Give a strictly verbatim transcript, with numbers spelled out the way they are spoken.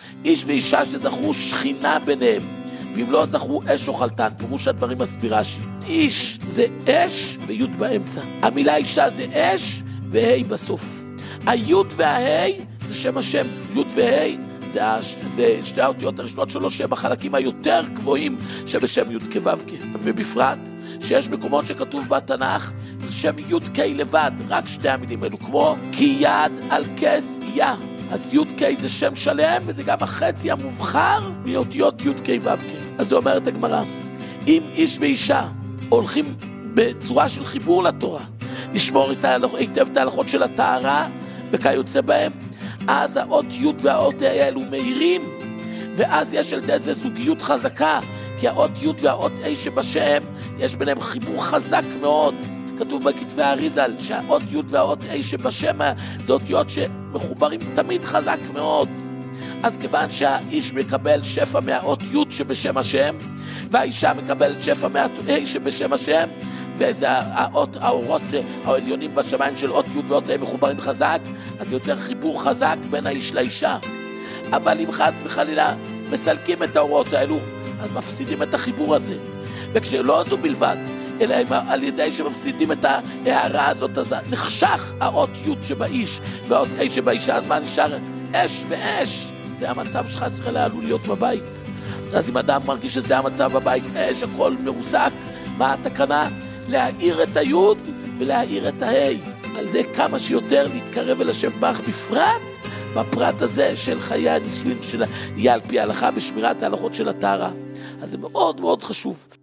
איש ואישה שזכרו שכינה ביניהם, ואם לא זכרו אש או חלטן, פירוש הדברים מסביר רש"י. איש זה אש וי' באמצע. המילה אישה זה אש והי בסוף. הי' והה' זה שם השם. י' וה' זה, זה שתי האותיות הראשונות שלו, שהם החלקים היותר גבוהים שבשם י' כו' כ'. ובפרט שיש מקומות שכתוב בתנ"ך שם י' כ' לבד, רק שתי המילים האלו, כמו כי יד על כס יה. אז י' כ' זה שם שלם, וזה גם החצי המובחר מאותיות י' כ' ו' כ'. אז זה אומרת הגמרא, אם איש ואישה הולכים בצורה של חיבור לתורה, לשמור היטב את ההלכות של הטהרה וכיוצא בהם, אז האות י' והאות ה' האלו מהירים, ואז יש על זה זוגיות חזקה, כי האות י' והאות ה' שבשם יש ביניהם חיבור חזק מאוד. כתוב בכתבי האריז"ל שהאות י' והאות ה' שבשם זה אותיות שמחוברים תמיד חזק מאוד. אז כיוון שהאיש מקבל שפע מהאות י' שבשם השם, והאישה מקבלת שפע מהאות ה' שבשם השם, וזה האות, האורות העליונים בשמיים של אות י' ואות ה' מחוברים חזק, אז יוצר חיבור חזק בין האיש לאישה. אבל אם חס וחלילה מסלקים את האורות האלו, אז מפסידים את החיבור הזה. וכשלא זו בלבד, אלא על ידי שמפסידים את ההערה הזאת, אז נחשך האות י' שבאיש והאות ה' שבאישה, אז מה נשאר? אש ואש. זה המצב שחס וחלילה עלול להיות בבית. אז אם אדם מרגיש שזה המצב בבית, אש, הכל מרוסק, מה התקנה? להאיר את היוד ולהאיר את ההי, על ידי כמה שיותר להתקרב אל השם ברך, בפרט בפרט הזה של חיי הנישואין של יהיה על פי ההלכה בשמירת ההלכות של הטהרה. אז זה מאוד מאוד חשוב.